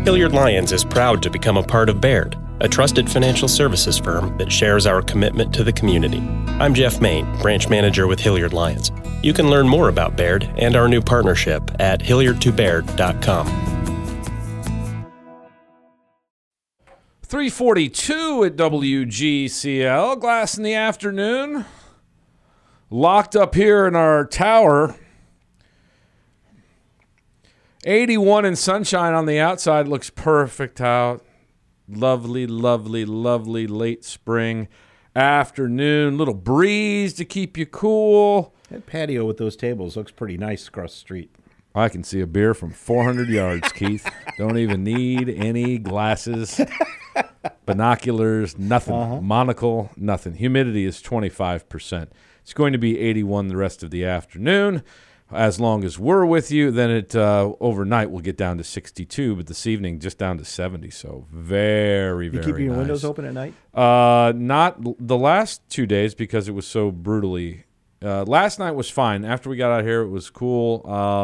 Hilliard Lyons is proud to become a part of Baird, a trusted financial services firm that shares our commitment to the community. I'm Jeff Main, branch manager with Hilliard Lyons. You can learn more about Baird and our new partnership at hilliardtobaird.com. 3:42 at WGCL. Glass in the afternoon. Locked up here in our tower. 81 and sunshine on the outside. Looks perfect out. Lovely, lovely, lovely late spring afternoon. Little breeze to keep you cool. That patio with those tables looks pretty nice across the street. I can see a beer from 400 yards, Keith. Don't even need any glasses, binoculars, nothing. Monocle, nothing. Humidity is 25%. It's going to be 81 the rest of the afternoon. As long as we're with you, then it overnight will get down to 62, but this evening just down to 70. So very, very nice. You keeping your windows open at night? Not the last 2 days because it was so brutally. Last night was fine. After we got out here, it was cool.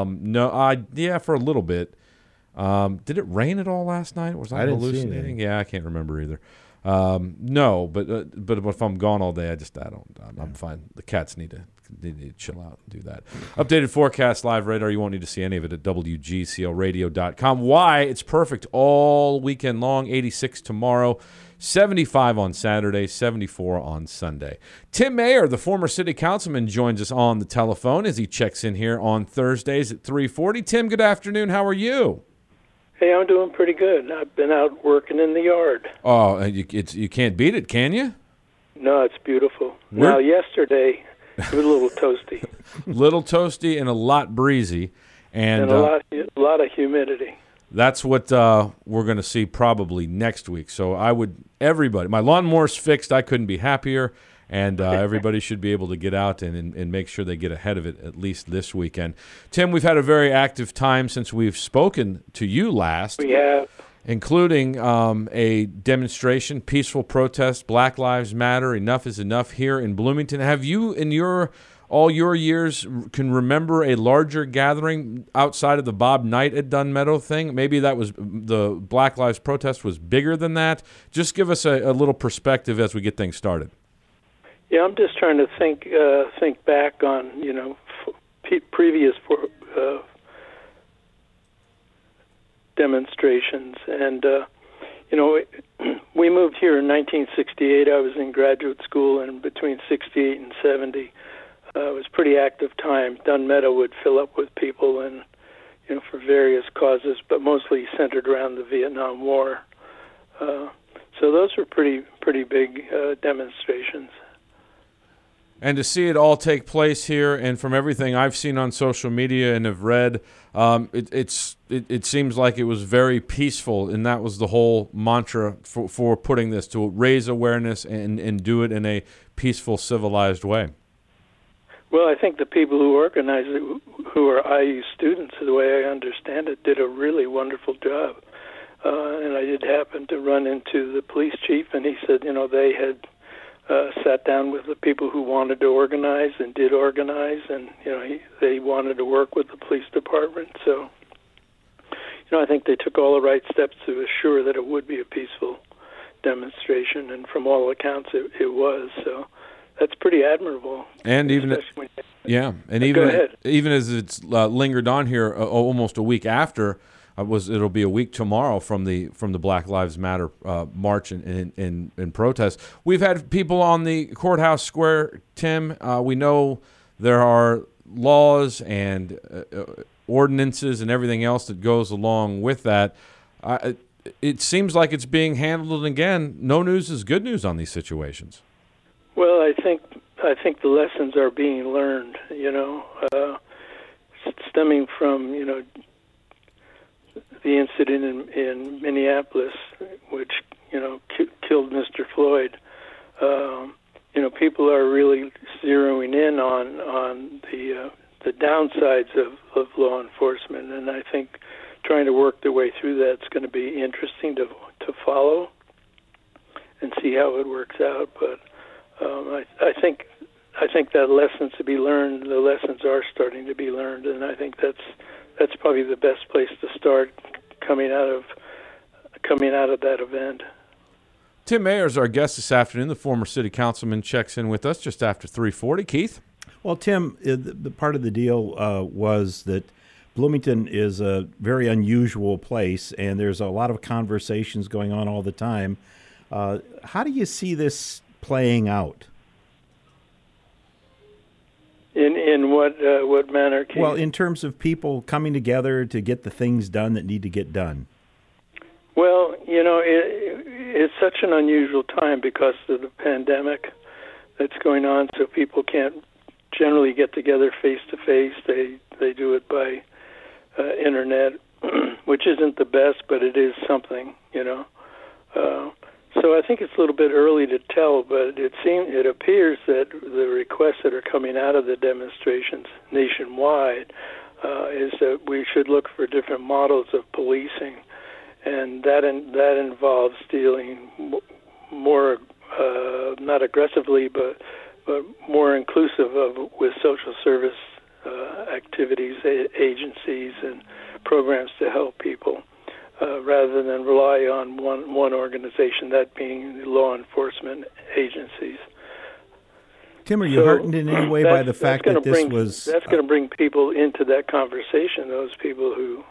For a little bit. Did it rain at all last night? Was I hallucinating? Yeah, I can't remember either. No, but if I'm gone all day, I'm fine. The cats need to chill out and do that. Updated forecast, live radar. You won't need to see any of it at WGCLradio.com. Why? It's perfect all weekend long. 86 tomorrow, 75 on Saturday, 74 on Sunday. Tim Mayer, the former city councilman, joins us on the telephone as he checks in here on Thursdays at 3:40. Tim, good afternoon. How are you? Hey, I'm doing pretty good. I've been out working in the yard. Oh, you can't beat it, can you? No, it's beautiful. Now, yesterday, it was a little toasty. Little toasty and a lot breezy. And a lot of humidity. That's what we're going to see probably next week. So everybody, my lawnmower's fixed. I couldn't be happier. And everybody should be able to get out and make sure they get ahead of it at least this weekend. Tim, we've had a very active time since we've spoken to you last. We have. Including a demonstration, peaceful protest, Black Lives Matter, enough is enough here in Bloomington. Have you, in all your years, can remember a larger gathering outside of the Bob Knight at Dunn Meadow thing? Maybe that was the Black Lives protest was bigger than that. Just give us a little perspective as we get things started. Yeah, I'm just trying to think back on previous demonstrations, and we moved here in 1968. I was in graduate school, and between 68 and 70, it was pretty active time. Dunn Meadow would fill up with people, and for various causes, but mostly centered around the Vietnam War. So those were pretty big demonstrations. And to see it all take place here, and from everything I've seen on social media and have read, it seems like it was very peaceful, and that was the whole mantra for putting this, to raise awareness and do it in a peaceful, civilized way. Well, I think the people who organized it, who are IU students, the way I understand it, did a really wonderful job. And I did happen to run into the police chief, and he said, they had sat down with the people who wanted to organize and did organize, and they wanted to work with the police department. So, I think they took all the right steps to assure that it would be a peaceful demonstration, and from all accounts, it was. So, that's pretty admirable. And even even as it's lingered on here almost a week after. It'll be a week tomorrow from the Black Lives Matter march and protest. We've had people on the courthouse square, Tim. We know there are laws and ordinances and everything else that goes along with that. It seems like it's being handled, and again, no news is good news on these situations. Well, I think the lessons are being learned, stemming from, the incident in Minneapolis, which killed Mr. Floyd. People are really zeroing in on the downsides of law enforcement, and I think trying to work their way through that's going to be interesting to follow and see how it works out. But I think that lessons to be learned. The lessons are starting to be learned, and I think that's probably the best place to start coming out of coming out of that event. Tim Mayer is our guest this afternoon. The former city councilman checks in with us just after 3:40. Keith? Well, Tim, the part of the deal was that Bloomington is a very unusual place, and there's a lot of conversations going on all the time. How do you see this playing out? In what manner, Keith? Well, in terms of people coming together to get the things done that need to get done. Well, it's such an unusual time because of the pandemic that's going on, so people can't generally get together face to face. They do it by internet, which isn't the best, but it is something, So I think it's a little bit early to tell, but it appears that the requests that are coming out of the demonstrations nationwide is that we should look for different models of policing, and that involves dealing more not aggressively, but more inclusive with social service activities, agencies, and programs to help people. Rather than rely on one organization, that being law enforcement agencies. Tim, are you heartened in any way by the fact that this was... That's going to bring people into that conversation, those people who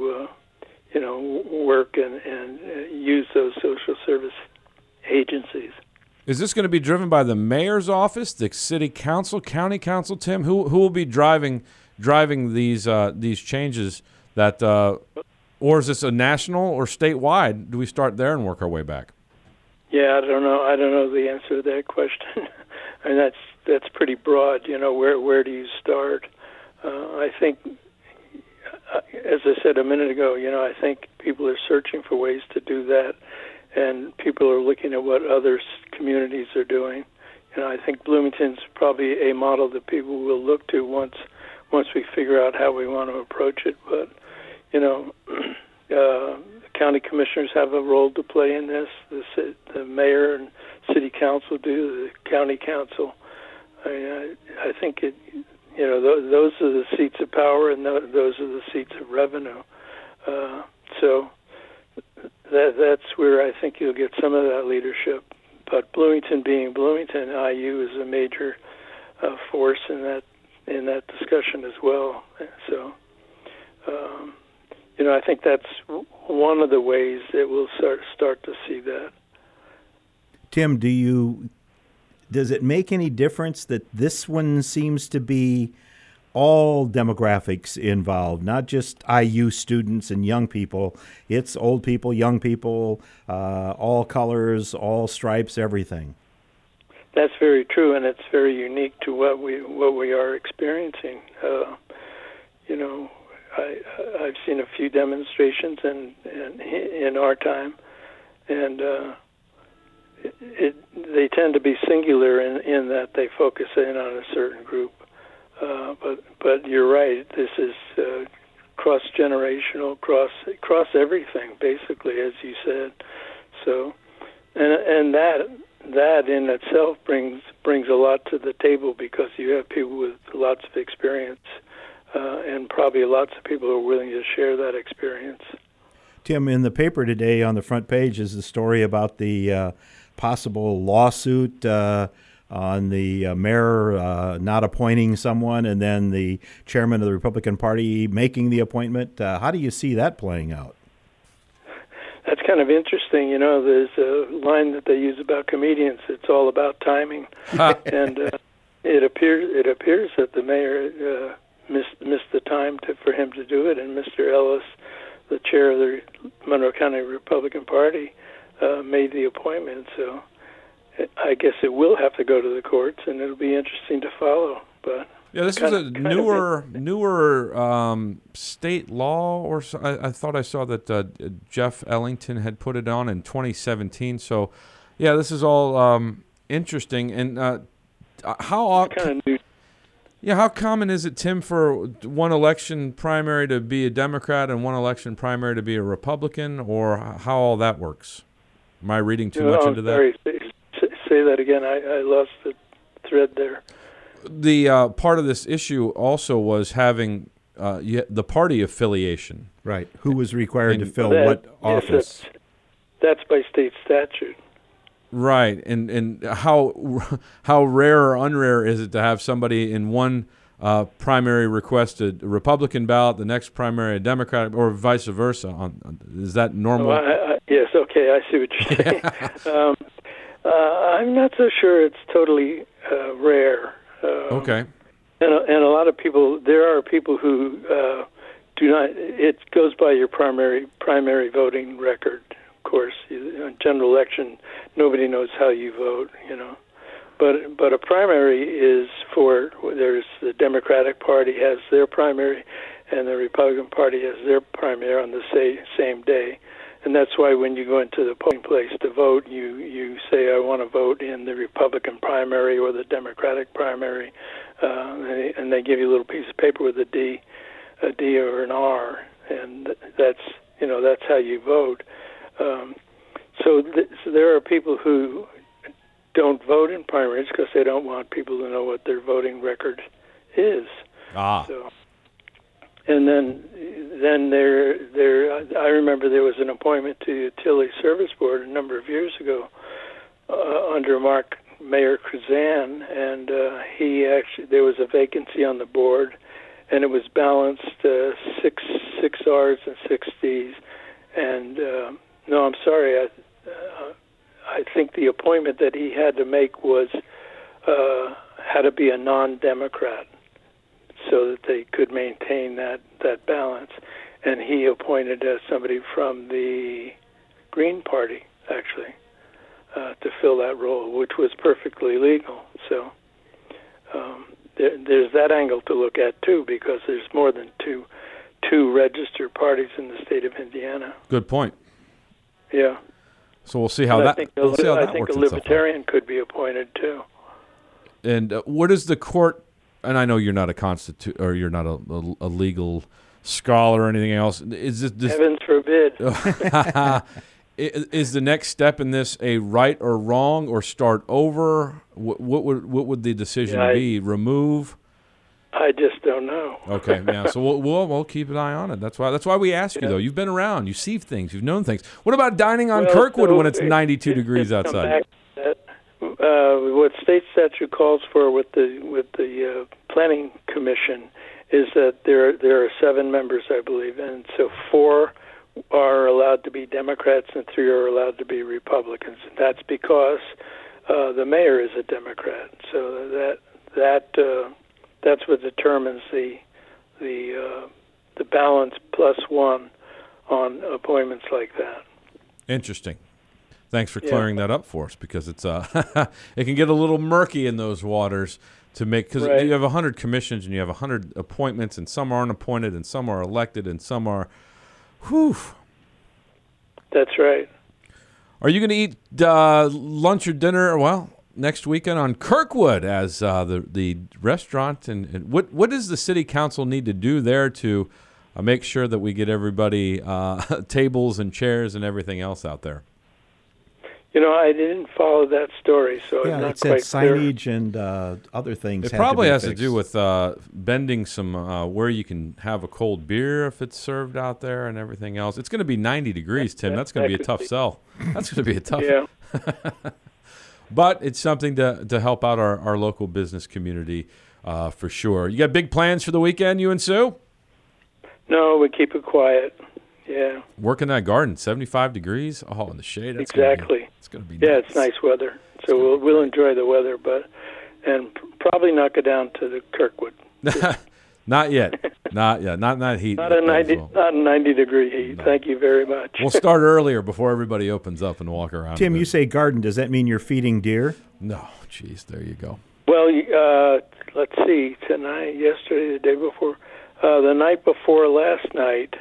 work and use those social service agencies. Is this going to be driven by the mayor's office, the city council, county council, Tim? Who will be driving these changes that... Or is this a national or statewide? Do we start there and work our way back? Yeah, I don't know. I don't know the answer to that question. I mean, that's pretty broad. Where do you start? I think, as I said a minute ago, I think people are searching for ways to do that, and people are looking at what other communities are doing. I think Bloomington's probably a model that people will look to once we figure out how we want to approach it. But county commissioners have a role to play in this. The mayor and city council do. The county council. I think those are the seats of power, and those are the seats of revenue. So that's where I think you'll get some of that leadership. But Bloomington, being Bloomington, IU is a major force in that discussion as well. So. I think that's one of the ways that we'll start to see that. Tim, does it make any difference that this one seems to be all demographics involved, not just IU students and young people? It's old people, young people, all colors, all stripes, everything. That's very true, and it's very unique to what we are experiencing. I've seen a few demonstrations in our time, and they tend to be singular in that they focus in on a certain group. But you're right. This is cross-generational, cross everything, basically, as you said. So, and that in itself brings a lot to the table, because you have people with lots of experience. And probably lots of people are willing to share that experience. Tim, in the paper today on the front page is the story about the possible lawsuit on the mayor not appointing someone, and then the chairman of the Republican Party making the appointment. How do you see that playing out? That's kind of interesting. There's a line that they use about comedians. It's all about timing. And it appears that the mayor... missed the time for him to do it, and Mr. Ellis, the chair of the Monroe County Republican Party, made the appointment. So I guess it will have to go to the courts, and it'll be interesting to follow. But yeah, this is a newer state law, or so. I thought I saw that Jeff Ellington had put it on in 2017. So yeah, this is all interesting. And how kind of new. Yeah, how common is it, Tim, for one election primary to be a Democrat and one election primary to be a Republican, or how all that works? Am I reading too much into that? Sorry. Say that again. I lost the thread there. The part of this issue also was having the party affiliation. Right. Who was required to fill what office? That's by state statute. Right, and how rare or unrare is it to have somebody in one primary request a Republican ballot, the next primary a Democratic, or vice versa? Is that normal? Yes, okay, I see what you're saying. I'm not so sure it's totally rare. Okay. And a lot of people, there are people who do not. It goes by your primary voting record. Of course, in general election, nobody knows how you vote, But a primary is there's the Democratic Party has their primary, and the Republican Party has their primary on the same day. And that's why when you go into the polling place to vote, you say, I want to vote in the Republican primary or the Democratic primary, and they give you a little piece of paper with a D or an R, and that's how you vote. So there are people who don't vote in primaries because they don't want people to know what their voting record is. So, and then I remember there was an appointment to the Utility Service Board a number of years ago under Mayor Kruzan, and there was a vacancy on the board, and it was balanced 6 R's and 6 D's, and no, I'm sorry. I think the appointment that he had to make had to be a non-Democrat, so that they could maintain that balance. And he appointed somebody from the Green Party, actually, to fill that role, which was perfectly legal. So there's that angle to look at too, because there's more than two registered parties in the state of Indiana. Good point. Yeah. So we'll see how that. I think a libertarian could be appointed too. And what is the court? And I know you're not you're not a legal scholar or anything else. Is this heavens forbid? Is the next step in this a right or wrong or start over? What would the decision be? Remove? I just don't know. Okay, yeah. So we'll keep an eye on it. That's why we ask you though. You've been around. You see things. You've known things. What about dining on Kirkwood when it's 92 degrees outside? What state statute calls for with the planning commission is that there are 7 members, I believe, and so 4 are allowed to be Democrats and 3 are allowed to be Republicans. And that's because the mayor is a Democrat. So that's what determines the balance +1 on appointments like that. Interesting. Thanks for clearing that up for us, because it's it can get a little murky in those waters because you have 100 commissions and you have 100 appointments, and some aren't appointed and some are elected and some are. Whew. That's right. Are you going to eat lunch or dinner? Well, next weekend on Kirkwood as the restaurant, and what does the city council need to do there to make sure that we get everybody tables and chairs and everything else out there? I didn't follow that story, so I'm not quite clear. Signage and other things. It probably has to do with bending some where you can have a cold beer if it's served out there and everything else. It's going to be 90 degrees, Tim. That's going to be a tough sell. That's going to be a tough. Yeah. But it's something to help out our local business community for sure. You got big plans for the weekend, you and Sue? No, we keep it quiet. Yeah. Working that garden, 75 degrees. Oh, in the shade. That's exactly. It's going to be. Yeah, nice. It's nice weather, so we'll enjoy the weather, and probably not go down to the Kirkwood. Not yet. Not yet. Not in that heat. Not a 90-degree heat. No. Thank you very much. We'll start earlier before everybody opens up and walk around. Tim, you say garden. Does that mean you're feeding deer? No. Jeez, there you go. Well, let's see. Tonight, yesterday, the day before, the night before last night,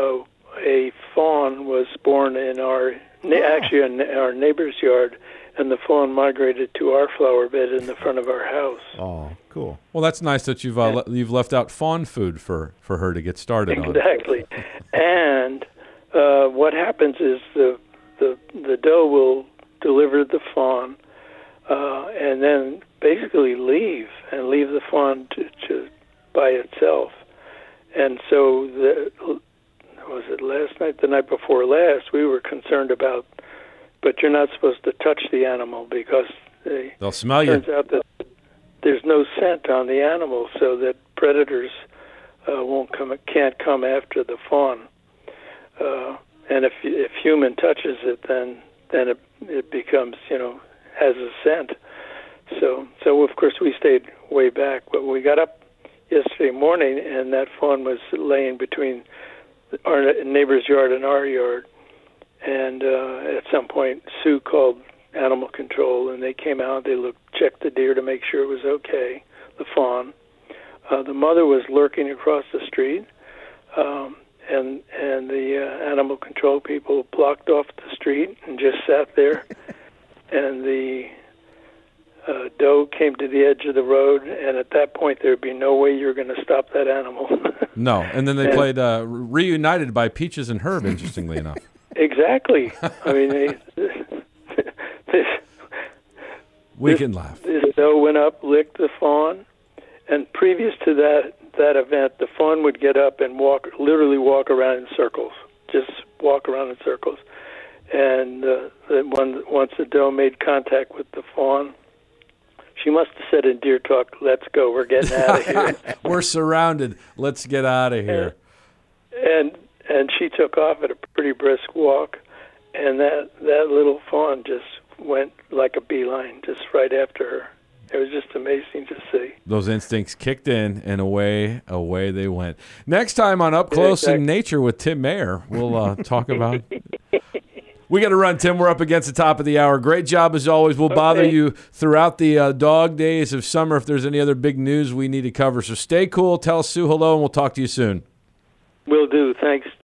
a fawn was born in our neighbor's yard, and the fawn migrated to our flower bed in the front of our house. Oh, cool. Well, that's nice that you've left out fawn food for her to get started on. Exactly. And what happens is the doe will deliver the fawn and then basically leave the fawn to by itself. And so was it last night, the night before last, we were concerned about but you're not supposed to touch the animal because they'll smell you. Turns out that there's no scent on the animal, so that predators can't come after the fawn. And if human touches it, then it becomes, has a scent. So of course we stayed way back, but we got up yesterday morning, and that fawn was laying between our neighbor's yard and our yard. And at some point, Sue called animal control, and they came out. They checked the deer to make sure it was okay, the fawn. The mother was lurking across the street, and the animal control people blocked off the street and just sat there. And the doe came to the edge of the road, and at that point there would be no way you're going to stop that animal. No, and then they played Reunited by Peaches and Herb, interestingly enough. Exactly. I mean, we can laugh. This doe went up, licked the fawn, and previous to that event, the fawn would get up and literally walk around in circles, just walk around in circles. And once the doe made contact with the fawn, she must have said in deer talk, "Let's go, we're getting out of here." We're surrounded. Let's get out of here. And she took off at a pretty brisk walk, and that little fawn just went like a beeline, just right after her. It was just amazing to see. Those instincts kicked in, and away they went. Next time on Up Close in Nature with Tim Mayer, we'll talk about. We got to run, Tim. We're up against the top of the hour. Great job as always. We'll bother you throughout the dog days of summer if there's any other big news we need to cover. So stay cool. Tell Sue hello, and we'll talk to you soon. Will do. Thanks,